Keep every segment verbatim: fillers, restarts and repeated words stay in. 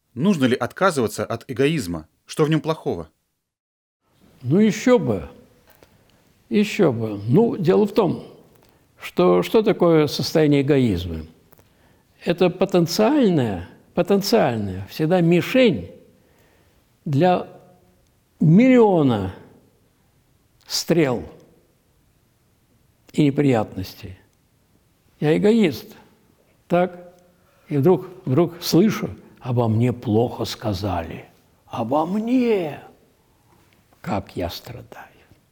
Нужно ли отказываться от эгоизма? Что в нем плохого? Ну, еще бы. Еще бы. Ну, дело в том, что что такое состояние эгоизма? Это потенциальная, потенциальная всегда мишень для миллиона стрел и неприятностей. Я эгоист. Так? И вдруг, вдруг слышу, обо мне плохо сказали. Обо мне! Как я страдаю.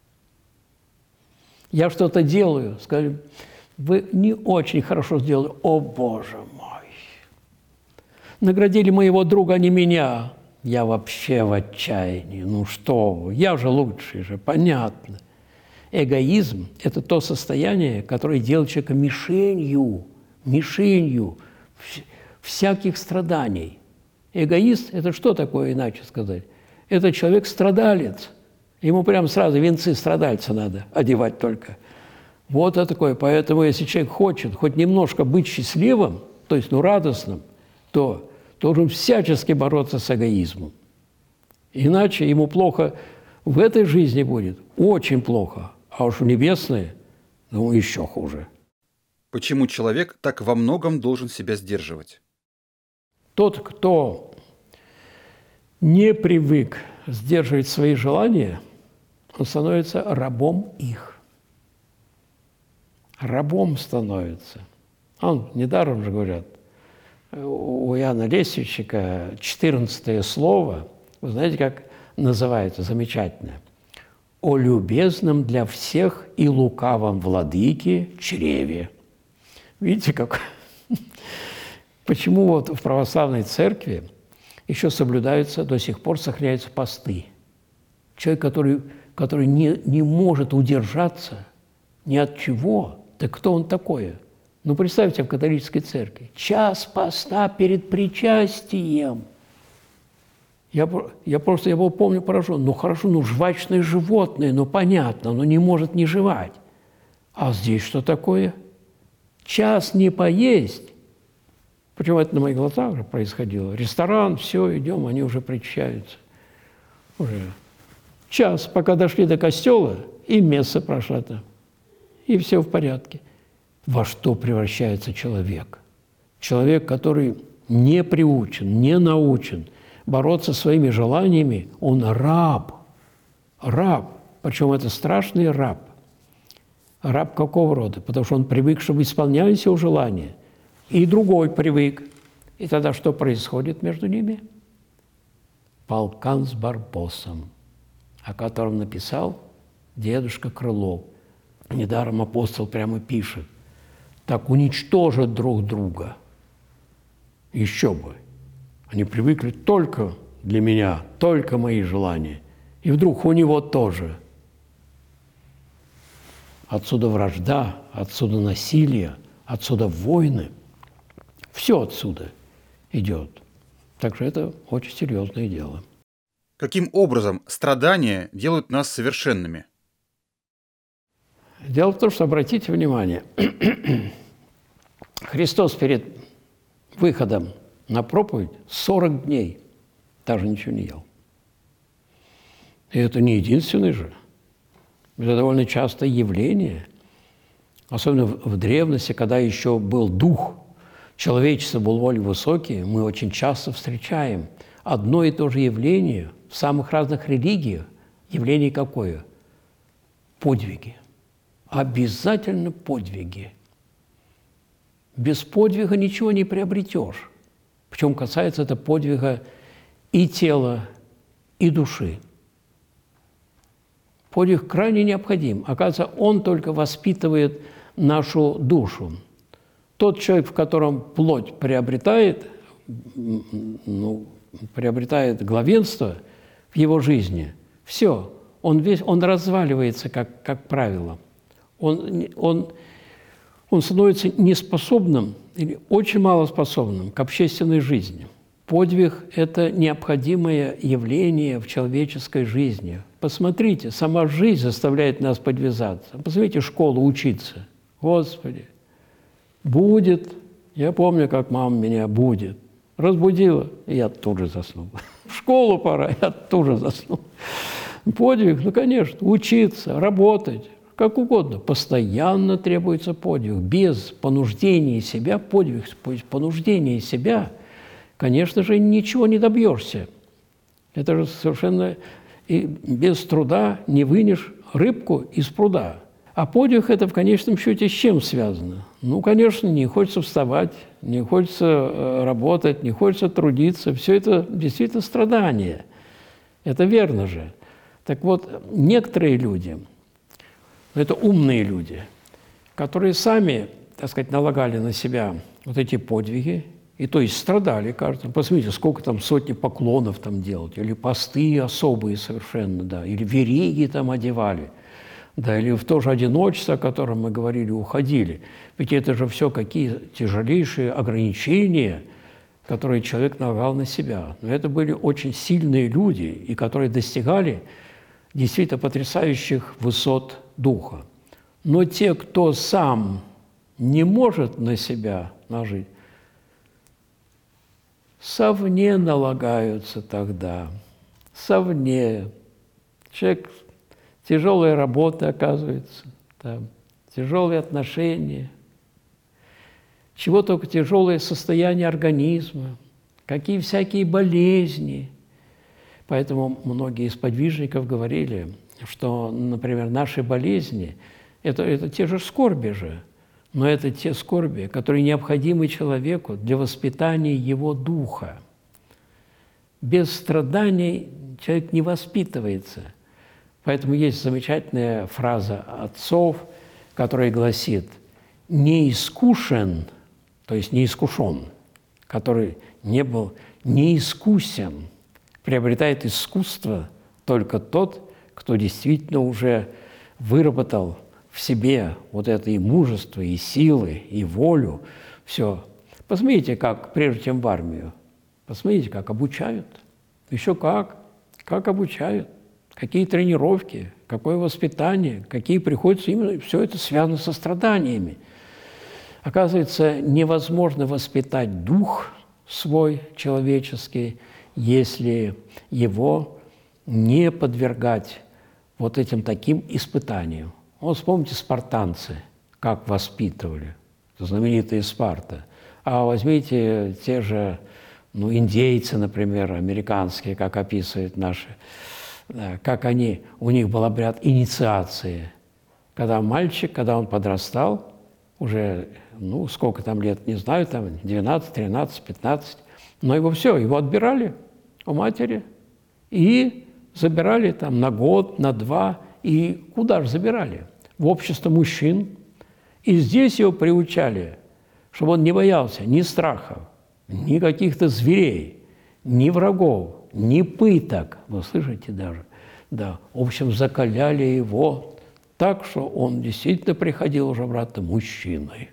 Я что-то делаю, скажем, вы не очень хорошо сделали. О, Боже мой! Наградили моего друга, а не меня. Я вообще в отчаянии. Ну что вы, я же лучший же, понятно. Эгоизм – это то состояние, которое делает человека мишенью, мишенью всяких страданий. Эгоист – это что такое, иначе сказать? Это человек-страдалец. Ему прям сразу венцы страдальца надо одевать только. Вот это такое. Поэтому, если человек хочет хоть немножко быть счастливым, то есть ну, радостным, то должен всячески бороться с эгоизмом. Иначе ему плохо в этой жизни будет, очень плохо. А уж в небесной, ну, еще хуже. Почему человек так во многом должен себя сдерживать? Тот, кто не привык сдерживать свои желания, он становится рабом их. Рабом становится. Он, недаром же говорят, у Иоанна Лесвичника четырнадцатое слово, вы знаете, как называется, замечательно. «О любезном для всех и лукавом владыке чреве». Видите, как? Почему вот в православной церкви еще соблюдаются, до сих пор сохраняются посты? Человек, который, который не, не может удержаться ни от чего, так кто он такой? Ну, представьте, в католической церкви. Час поста перед причастием. Я, я просто, я был, помню, поражен. Ну, хорошо, ну, жвачное животное, ну, понятно, но не может не жевать. А здесь что такое? Час не поесть. Причем это на моих глазах уже происходило. Ресторан, все, идем, они уже причащаются. Уже час, пока дошли до костела, и месса прошла там. И все в порядке. Во что превращается человек? Человек, который не приучен, не научен бороться своими желаниями, он раб. Раб. Причем это страшный раб. Раб какого рода? Потому что он привык, чтобы исполнялись его желания. И другой привык. И тогда что происходит между ними? Полкан с Барбосом, о котором написал дедушка Крылов. Недаром апостол прямо пишет. Так уничтожат друг друга. Еще бы. Они привыкли только для меня, только мои желания. И вдруг у него тоже. Отсюда вражда, отсюда насилие, отсюда войны. Все отсюда идет. Так что это очень серьезное дело. Каким образом страдания делают нас совершенными? Дело в том, что, обратите внимание, Христос перед выходом на проповедь сорок дней даже ничего не ел. И это не единственный же. Это довольно частое явление, особенно в древности, когда еще был дух, человечество был более высокий, мы очень часто встречаем одно и то же явление в самых разных религиях. Явление какое? Подвиги. Обязательно подвиги. Без подвига ничего не приобретешь. Причем касается это подвига и тела, и души. Подвиг крайне необходим. Оказывается, он только воспитывает нашу душу. Тот человек, в котором плоть приобретает, ну, приобретает главенство в его жизни, все, он, весь, он разваливается, как, как правило. Он, он, он становится неспособным или очень малоспособным к общественной жизни. Подвиг – это необходимое явление в человеческой жизни. Посмотрите, сама жизнь заставляет нас подвязаться. Посмотрите, школу учиться. Господи, будет, я помню, как мама меня будет. Разбудила, и я тут же заснул. В школу пора, я тут же заснул. Подвиг, ну, конечно, учиться, работать, как угодно. Постоянно требуется подвиг. Без понуждения себя, подвиг, понуждения себя, конечно же, ничего не добьешься. Это же совершенно... И без труда не вынешь рыбку из пруда. А подвиг – это в конечном счете с чем связано? Ну, конечно, не хочется вставать, не хочется работать, не хочется трудиться. Все это действительно страдание. Это верно же. Так вот, некоторые люди, это умные люди, которые сами, так сказать, налагали на себя вот эти подвиги, и то есть страдали, кажется. Посмотрите, сколько там сотни поклонов там делать, или посты особые совершенно, да, или вериги там одевали, да, или в то же одиночество, о котором мы говорили, уходили. Ведь это же все какие тяжелейшие ограничения, которые человек налагал на себя. Но это были очень сильные люди, и которые достигали действительно потрясающих высот духа. Но те, кто сам не может на себя нажить, совне налагаются тогда, совне. Человек, тяжелая работа, оказывается, там, тяжелые отношения, чего только тяжелое состояние организма, какие всякие болезни. Поэтому многие из подвижников говорили, что, например, наши болезни это, – это те же скорби же, но это те скорби, которые необходимы человеку для воспитания его духа. Без страданий человек не воспитывается. Поэтому есть замечательная фраза отцов, которая гласит: «Не искушен», то есть не искушен, который не был неискусен, приобретает искусство только тот, кто действительно уже выработал в себе вот это и мужество, и силы, и волю, все. Посмотрите, как, прежде чем в армию, посмотрите, как обучают. Еще как, как обучают, какие тренировки, какое воспитание, какие приходится именно, все это связано со страданиями. Оказывается, невозможно воспитать дух свой человеческий, если его не подвергать вот этим таким испытаниям. Вот вспомните спартанцы, как воспитывали, знаменитые Спарта. А возьмите те же ну, индейцы, например, американские, как описывают наши, как они, у них был обряд инициации. Когда мальчик, когда он подрастал, уже, ну, сколько там лет, не знаю, там двенадцать, тринадцать, пятнадцать, но его все, его отбирали у матери и забирали там на год, на два. И куда же забирали? В общество мужчин. И здесь его приучали, чтобы он не боялся ни страхов, ни каких-то зверей, ни врагов, ни пыток. Вы слышите даже? Да. В общем, закаляли его так, что он действительно приходил уже обратно мужчиной.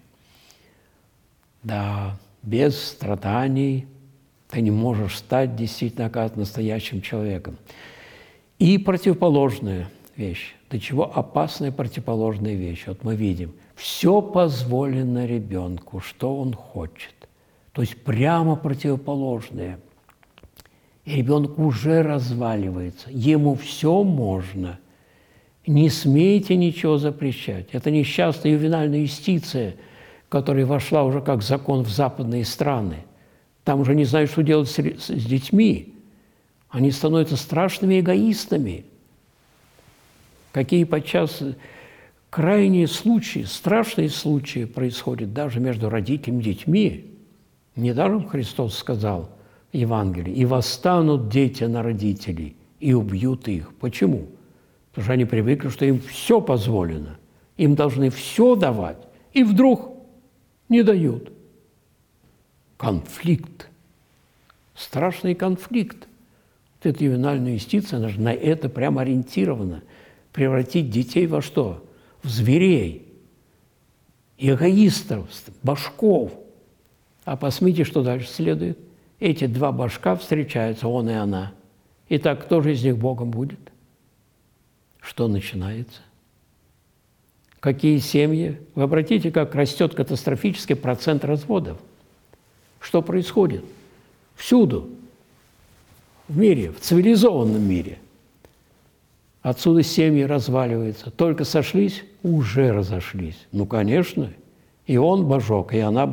Да, без страданий ты не можешь стать действительно, оказывается, настоящим человеком. И противоположная вещь. До чего опасная противоположная вещь. Вот мы видим, все позволено ребенку, что он хочет. То есть прямо противоположное. И ребенок уже разваливается. Ему все можно. Не смейте ничего запрещать. Это несчастная ювенальная юстиция, которая вошла уже как закон в западные страны. Там уже не знают, что делать с, с детьми. Они становятся страшными эгоистами. Какие подчас крайние случаи, страшные случаи происходят даже между родителями и детьми. Недаром Христос сказал в Евангелии: «И восстанут дети на родителей, и убьют их». Почему? Потому что они привыкли, что им все позволено. Им должны все давать, и вдруг не дают. Конфликт. Страшный конфликт. Вот эта ювенальная юстиция, она же на это прямо ориентирована. Превратить детей во что? В зверей, эгоистов, башков. А посмотрите, что дальше следует. Эти два башка встречаются, он и она. Итак, кто же из них Богом будет? Что начинается? Какие семьи? Вы обратите, как растет катастрофический процент разводов. Что происходит? Всюду. В мире, в цивилизованном мире. Отсюда семьи разваливаются. Только сошлись, уже разошлись. Ну, конечно. И он божок, и она,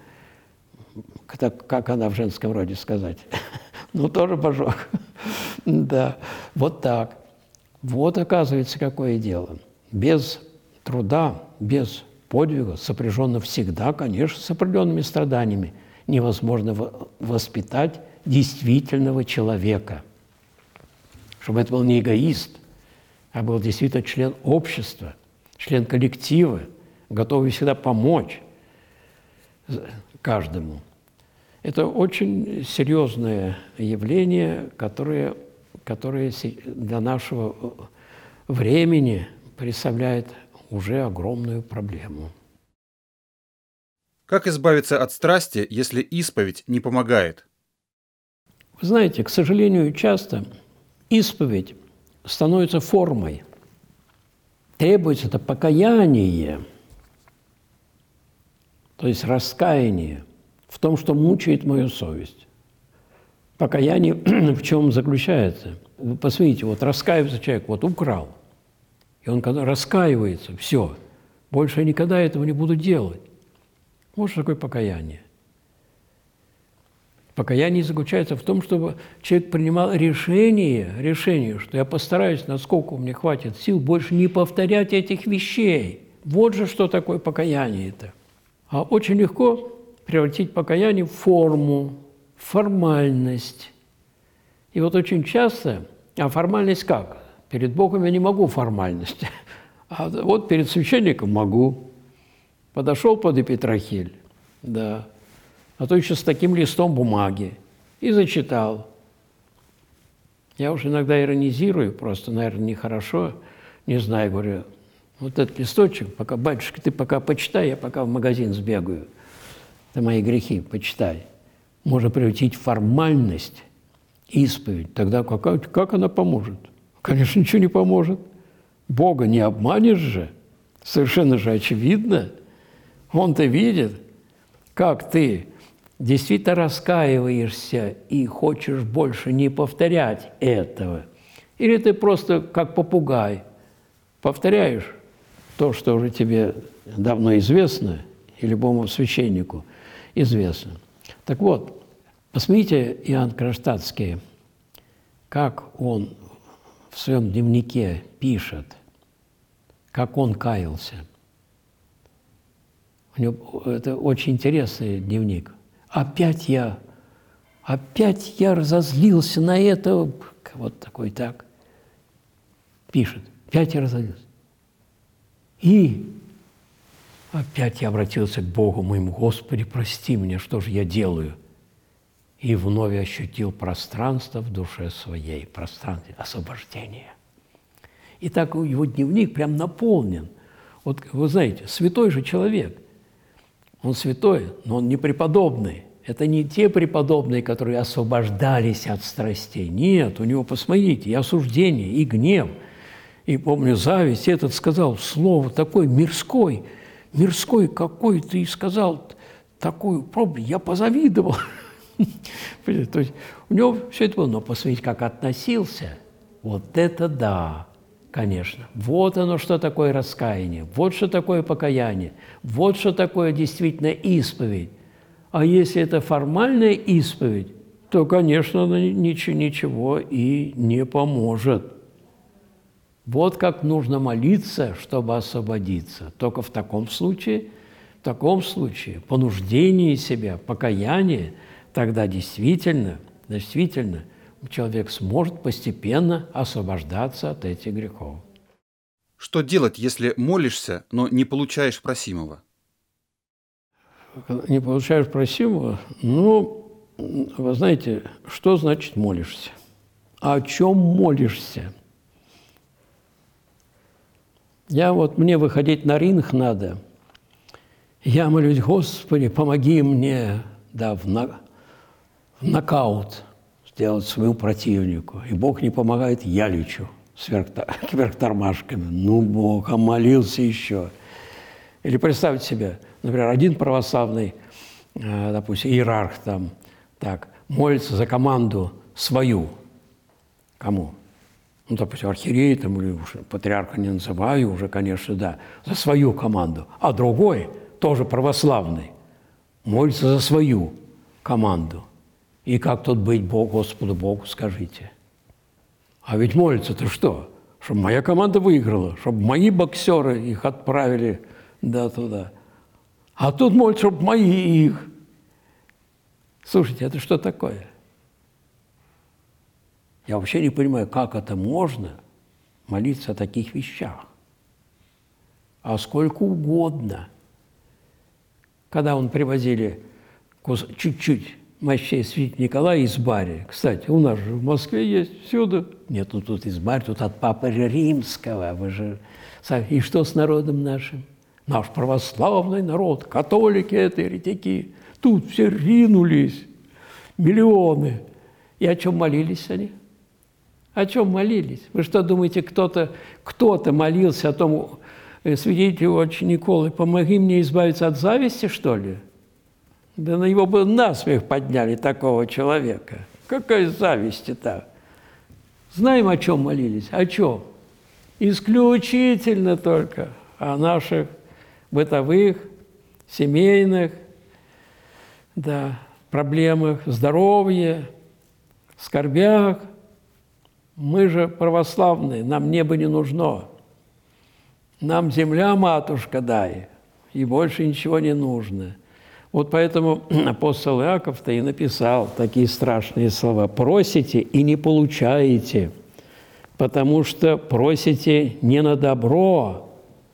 как она в женском роде сказать, ну, тоже божок. Да, вот так. Вот, оказывается, какое дело. Без труда, без подвига, сопряженно всегда, конечно, с определенными страданиями, невозможно воспитать действительного человека. Чтобы это был не эгоист, а был действительно член общества, член коллектива, готовый всегда помочь каждому. Это очень серьезное явление, которое, которое для нашего времени представляет уже огромную проблему. Как избавиться от страсти, если исповедь не помогает? Вы знаете, к сожалению, часто исповедь становится формой. Требуется это покаяние, то есть раскаяние в том, что мучает мою совесть. Покаяние в чем заключается? Вы посмотрите, вот раскаивается человек, вот украл, и он когда раскаивается, все, больше я никогда этого не буду делать. Вот что такое покаяние. Покаяние заключается в том, чтобы человек принимал решение, решение, что я постараюсь, насколько у меня хватит сил, больше не повторять этих вещей. Вот же что такое покаяние-то. А очень легко превратить покаяние в форму, в формальность. И вот очень часто, а формальность как? Перед Богом я не могу формальность, а вот перед священником могу. Подошел под эпитрахиль, да, а то еще с таким листом бумаги, и зачитал. Я уж иногда иронизирую, просто, наверное, нехорошо, не знаю, говорю, вот этот листочек, пока, батюшка, ты пока почитай, я пока в магазин сбегаю, ты мои грехи почитай. Можно превратить в формальность, исповедь, тогда какая, как она поможет? Конечно, ничего не поможет. Бога не обманешь же, совершенно же очевидно. Он-то видит, как ты действительно раскаиваешься и хочешь больше не повторять этого. Или ты просто как попугай повторяешь то, что уже тебе давно известно, и любому священнику известно. Так вот, посмотрите, Иоанн Кронштадтский, как он в своем дневнике пишет, как он каялся. У него это очень интересный дневник. Опять я, опять я разозлился на это, вот такой так, пишет, опять я разозлился. И опять я обратился к Богу моему, Господи, прости меня, что же я делаю? И вновь ощутил пространство в душе своей, пространство освобождения. И так его дневник прям наполнен. Вот вы знаете, святой же человек. Он святой, но он не преподобный. Это не те преподобные, которые освобождались от страстей. Нет, у него, посмотрите, и осуждение, и гнев, и, помню, зависть. Этот сказал слово такое мирской, мирской какой ты сказал такую проблему. Я позавидовал. То есть у него все это было. Но посмотрите, как относился. Вот это да. Конечно. Вот оно, что такое раскаяние, вот что такое покаяние, вот что такое действительно исповедь. А если это формальная исповедь, то, конечно, она ничего, ничего и не поможет. Вот как нужно молиться, чтобы освободиться. Только в таком случае, в таком случае, понуждение себя, покаяние, тогда действительно, действительно, человек сможет постепенно освобождаться от этих грехов. Что делать, если молишься, но не получаешь просимого? Не получаешь просимого? Ну, вы знаете, что значит молишься? О чем молишься? Я вот, мне выходить на ринг надо. Я молюсь, Господи, помоги мне, да, в, на, в нокаут сделать своему противнику. И Бог не помогает, я лечу кверх тормашками. Ну, Бог, а молился еще. Или представьте себе, например, один православный, допустим, иерарх там, так, молится за команду свою. Кому? Ну, допустим, архиерей там, или уж патриарха не называю уже, конечно, да, за свою команду. А другой, тоже православный, молится за свою команду. И как тут быть Бог, Господу Богу, скажите? А ведь молится-то что? Чтобы моя команда выиграла, чтобы мои боксеры их отправили да, туда. А тут молится, чтобы мои их. Слушайте, это что такое? Я вообще не понимаю, как это можно молиться о таких вещах. А сколько угодно. Когда он привозили чуть-чуть мощей святителя Николая из Бари. Кстати, у нас же в Москве есть всюду. Нет, ну тут из Бари, тут от Папы Римского. Вы же... И что с народом нашим? Наш православный народ, католики это, еретики. Тут все ринулись, миллионы. И о чем молились они? О чем молились? Вы что думаете, кто-то кто-то молился о том, святителю отче Николы, помоги мне избавиться от зависти, что ли? Да на его бы насмех подняли такого человека. Какая зависть-то? Знаем, о чем молились? О чем? Исключительно только о наших бытовых, семейных, да, проблемах, здоровье, скорбях. Мы же православные, нам небо не нужно. Нам земля, матушка, дай, и больше ничего не нужно. Вот поэтому апостол Иаков-то и написал такие страшные слова. «Просите и не получаете, потому что просите не на добро».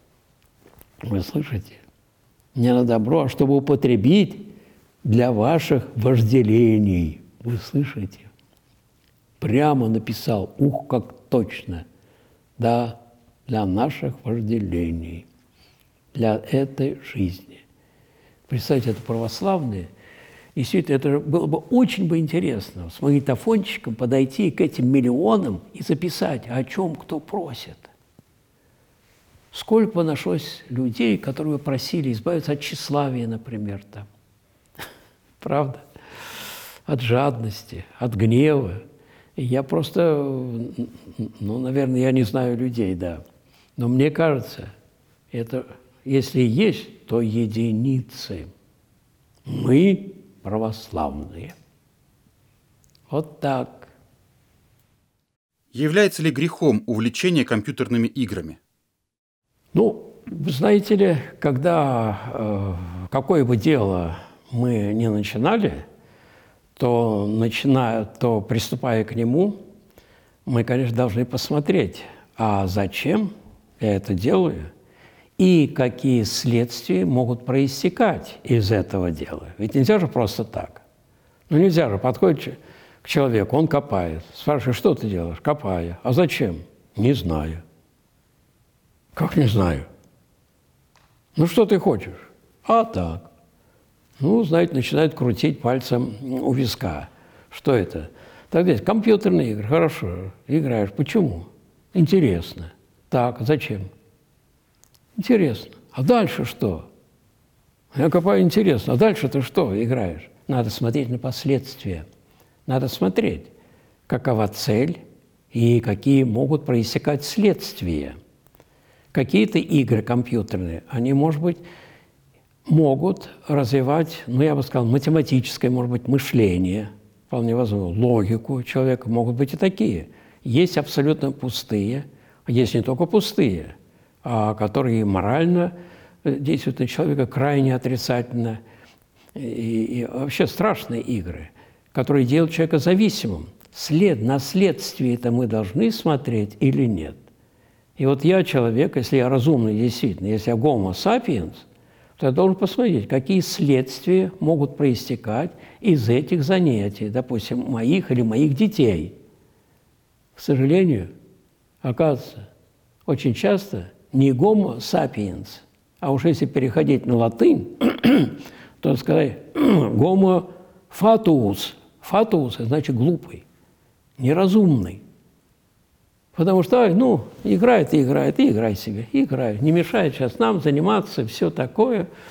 Вы слышите? Не на добро, а чтобы употребить для ваших вожделений. Вы слышите? Прямо написал, ух, как точно. Да, для наших вожделений, для этой жизни. Представьте, это православные. И все это, это было бы очень бы интересно с магнитофончиком подойти к этим миллионам и записать, о чем кто просит. Сколько бы нашлось людей, которые бы просили избавиться от тщеславия, например, там. Правда? От жадности, от гнева. И я просто, ну, наверное, я не знаю людей, да. Но мне кажется, это, если есть, то единицы. Мы православные. Вот так. Является ли грехом увлечение компьютерными играми? Ну, знаете ли, когда э, какое бы дело мы ни начинали, то, начиная, то приступая к нему, мы, конечно, должны посмотреть, а зачем я это делаю, и какие следствия могут проистекать из этого дела. Ведь нельзя же просто так. Ну, нельзя же, подходит к человеку, он копает, спрашивает, что ты делаешь? Копаю. А зачем? Не знаю. Как не знаю? Ну, что ты хочешь? А так. Ну, знаете, начинает крутить пальцем у виска. Что это? Так здесь компьютерные игры. Хорошо, играешь. Почему? Интересно. Так, зачем? Интересно. А дальше что? Я копаю, интересно. А дальше ты что играешь? Надо смотреть на последствия. Надо смотреть, какова цель и какие могут проистекать следствия. Какие-то игры компьютерные, они, может быть, могут развивать, ну, я бы сказал, математическое, может быть, мышление, вполне возможно, логику человека, могут быть и такие. Есть абсолютно пустые, есть не только пустые, а которые морально действуют на человека крайне отрицательно. И, и вообще страшные игры, которые делают человека зависимым. След, на следствие-то мы должны смотреть или нет? И вот я человек, если я разумный действительно, если я гомо сапиенс, то я должен посмотреть, какие следствия могут проистекать из этих занятий, допустим, моих или моих детей. К сожалению, оказывается, очень часто не гомо сапиенс, а уж если переходить на латынь, то сказать гомо фатуус. Фатуус – значит глупый, неразумный. Потому что, ну, играет и играет, и играй себе, играй. Не мешает сейчас нам заниматься, все такое.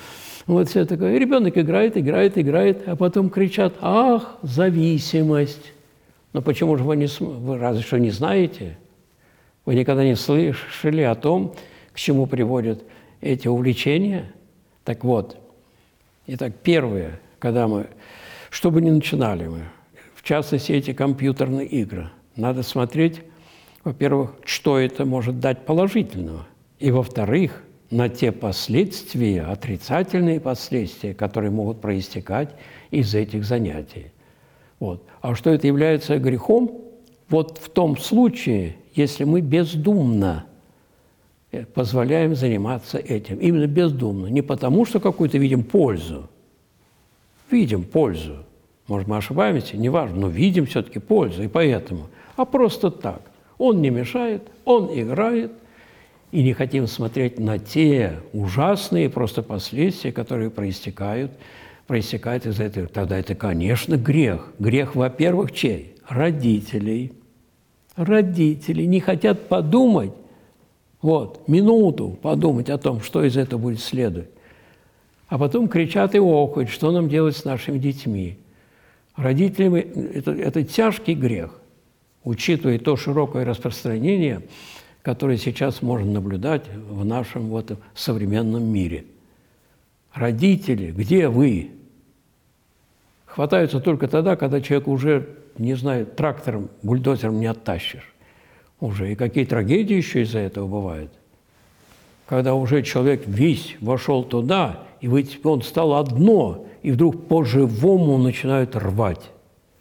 Вот все такое. И ребенок играет, играет, играет, а потом кричат: ах, зависимость. Но почему же вы, не, вы разве что не знаете? Вы никогда не слышали о том, к чему приводят эти увлечения? Так вот, итак, первое, когда мы, что бы ни начинали мы, в частности, эти компьютерные игры, надо смотреть, во-первых, что это может дать положительного, и, во-вторых, на те последствия, отрицательные последствия, которые могут проистекать из этих занятий. Вот. А что это является грехом? Вот в том случае, если мы бездумно позволяем заниматься этим. Именно бездумно. Не потому, что какую-то видим пользу. Видим пользу. Может, мы ошибаемся, неважно, но видим все-таки пользу, и поэтому. А просто так. Он не мешает, он играет, и не хотим смотреть на те ужасные просто последствия, которые проистекают, проистекают из этого. Тогда это, конечно, грех. Грех, во-первых, чей? Родителей. Родители не хотят подумать, вот, минуту подумать о том, что из этого будет следовать. А потом кричат и охают, что нам делать с нашими детьми. Родителям это, это тяжкий грех, учитывая то широкое распространение, которое сейчас можно наблюдать в нашем вот современном мире. Родители, где вы? Хватаются только тогда, когда человек уже, не знаю, трактором, бульдозером не оттащишь. Уже и какие трагедии еще из-за этого бывают. Когда уже человек весь вошел туда, и он стал одно, и вдруг по-живому начинают рвать.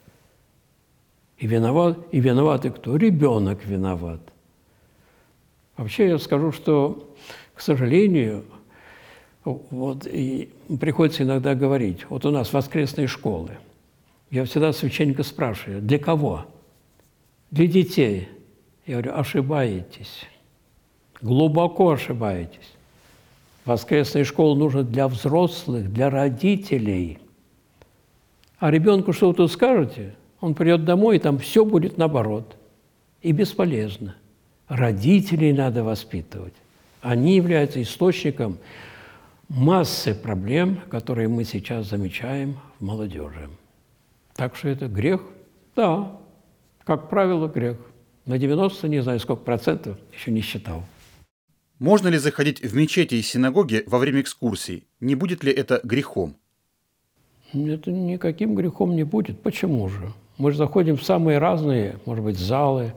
И виноват, и виноваты кто? Ребенок виноват. Вообще я скажу, что, к сожалению, вот и приходится иногда говорить, вот у нас воскресные школы. Я всегда священника спрашиваю: для кого? Для детей. Я говорю: ошибаетесь. Глубоко ошибаетесь. Воскресная школа нужна для взрослых, для родителей. А ребенку что вы тут скажете? Он придет домой, и там все будет наоборот. И бесполезно. Родителей надо воспитывать. Они являются источником массы проблем, которые мы сейчас замечаем в молодежи. Так что это грех? Да, как правило, грех. На девяносто, не знаю сколько процентов, еще не считал. Можно ли заходить в мечети и синагоги во время экскурсий? Не будет ли это грехом? Это никаким грехом не будет. Почему же? Мы же заходим в самые разные, может быть, залы,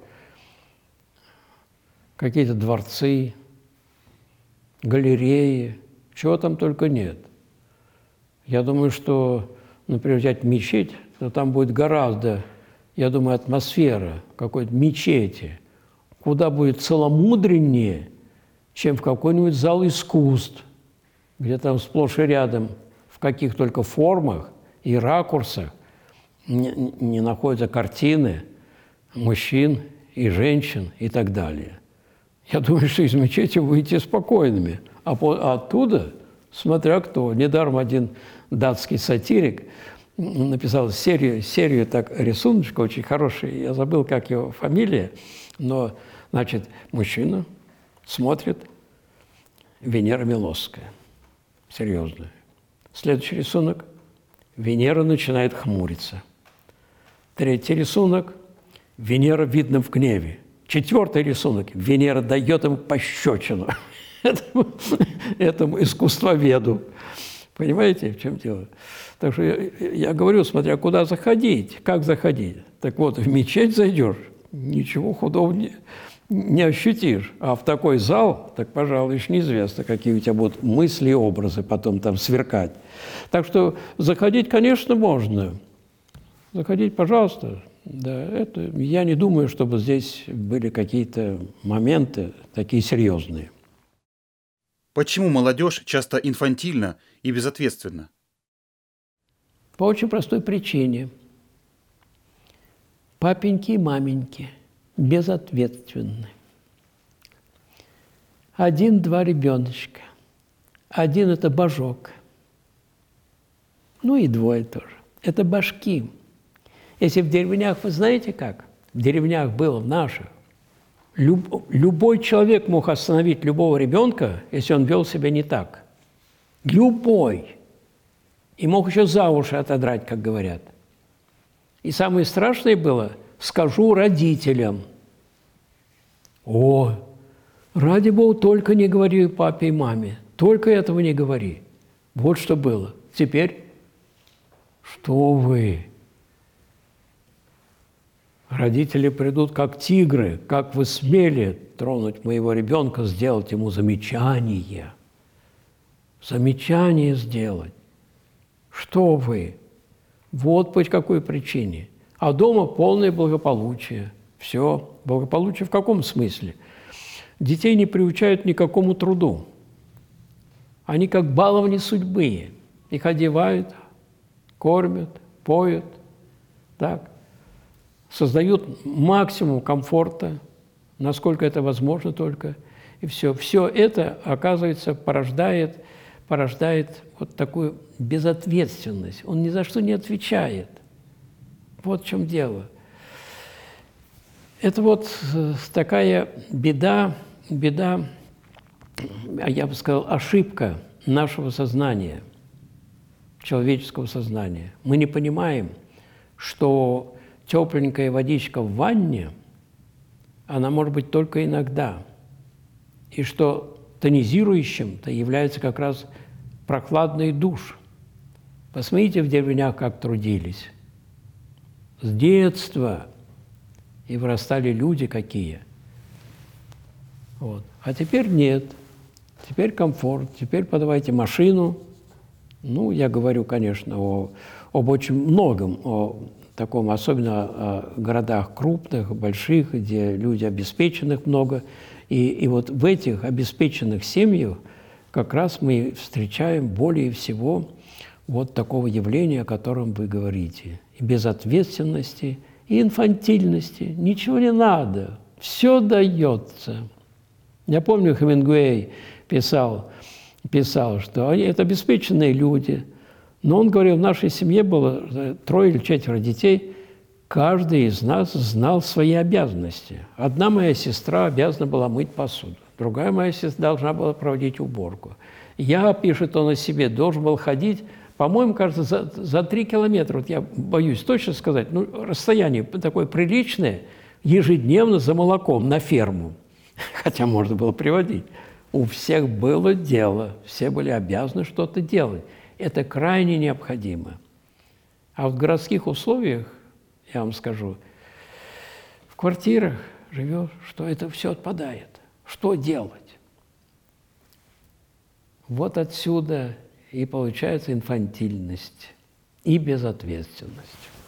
какие-то дворцы, галереи, чего там только нет. Я думаю, что, например, взять мечеть, то там будет гораздо, я думаю, атмосфера какой-то мечети, куда будет целомудреннее, чем в какой-нибудь зал искусств, где там сплошь и рядом в каких только формах и ракурсах не, не находятся картины мужчин и женщин и так далее. Я думаю, что из мечети выйти спокойными, а, по, а оттуда, смотря кто. Недаром один датский сатирик написал серию, серию так, рисуночка очень хороший, я забыл, как его фамилия, но, значит, мужчина смотрит, Венера Милосская. Серьезно. Следующий рисунок. Венера начинает хмуриться. Третий рисунок. Венера видно в гневе. Четвертый рисунок. Венера дает ему пощечину. Этому, этому искусствоведу. Понимаете, в чем дело? Так что я, я говорю, смотря куда заходить, как заходить. Так вот, в мечеть зайдешь, ничего худого не, не ощутишь. А в такой зал, так, пожалуй, еще неизвестно, какие у тебя будут мысли и образы потом там сверкать. Так что заходить, конечно, можно. Заходить, пожалуйста. Да, это, я не думаю, чтобы здесь были какие-то моменты такие серьезные. Почему молодежь часто инфантильна и безответственна? По очень простой причине. Папеньки и маменьки безответственны. Один-два ребеночка. Один – это божок. Ну и двое тоже. Это башки. Если в деревнях, вы знаете как? В деревнях было, в наших. Люб, любой человек мог остановить любого ребенка, если он вел себя не так. Любой. И мог еще за уши отодрать, как говорят. И самое страшное было, скажу родителям. О, ради Бога, только не говори папе и маме, только этого не говори. Вот что было. Теперь, что вы? Родители придут как тигры, как вы смели тронуть моего ребенка, сделать ему замечание. Замечание сделать. Что вы? Вот по какой причине. А дома полное благополучие. Все. Благополучие в каком смысле? Детей не приучают ни к какому труду. Они как баловни судьбы. Их одевают, кормят, поют. Так. Создают максимум комфорта, насколько это возможно только. И все. Все это, оказывается, порождает, порождает вот такую безответственность. Он ни за что не отвечает. Вот в чем дело. Это вот такая беда, беда, я бы сказал, ошибка нашего сознания, человеческого сознания. Мы не понимаем, что тепленькая водичка в ванне, она может быть только иногда, и что тонизирующим-то является как раз прохладный душ. Посмотрите в деревнях, как трудились. С детства. И вырастали люди какие. Вот. А теперь нет. Теперь комфорт. Теперь подавайте машину. Ну, я говорю, конечно, о, об очень многом, о таком, особенно о городах крупных, больших, где люди обеспеченных много. И, и вот в этих обеспеченных семьях как раз мы встречаем более всего вот такого явления, о котором вы говорите. И безответственности, и инфантильности. Ничего не надо. Все дается. Я помню, Хемингуэй писал, писал, что они это обеспеченные люди. Но он говорил, в нашей семье было трое или четверо детей. Каждый из нас знал свои обязанности. Одна моя сестра обязана была мыть посуду. Другая моя сестра должна была проводить уборку. Я, пишет он о себе, должен был ходить, по-моему, кажется, за, за три километра, вот я боюсь точно сказать, ну, расстояние такое приличное, ежедневно за молоком на ферму. Хотя можно было приводить. У всех было дело, все были обязаны что-то делать. Это крайне необходимо. А в городских условиях, я вам скажу, в квартирах живешь, что это все отпадает. Что делать? Вот отсюда и получается инфантильность и безответственность.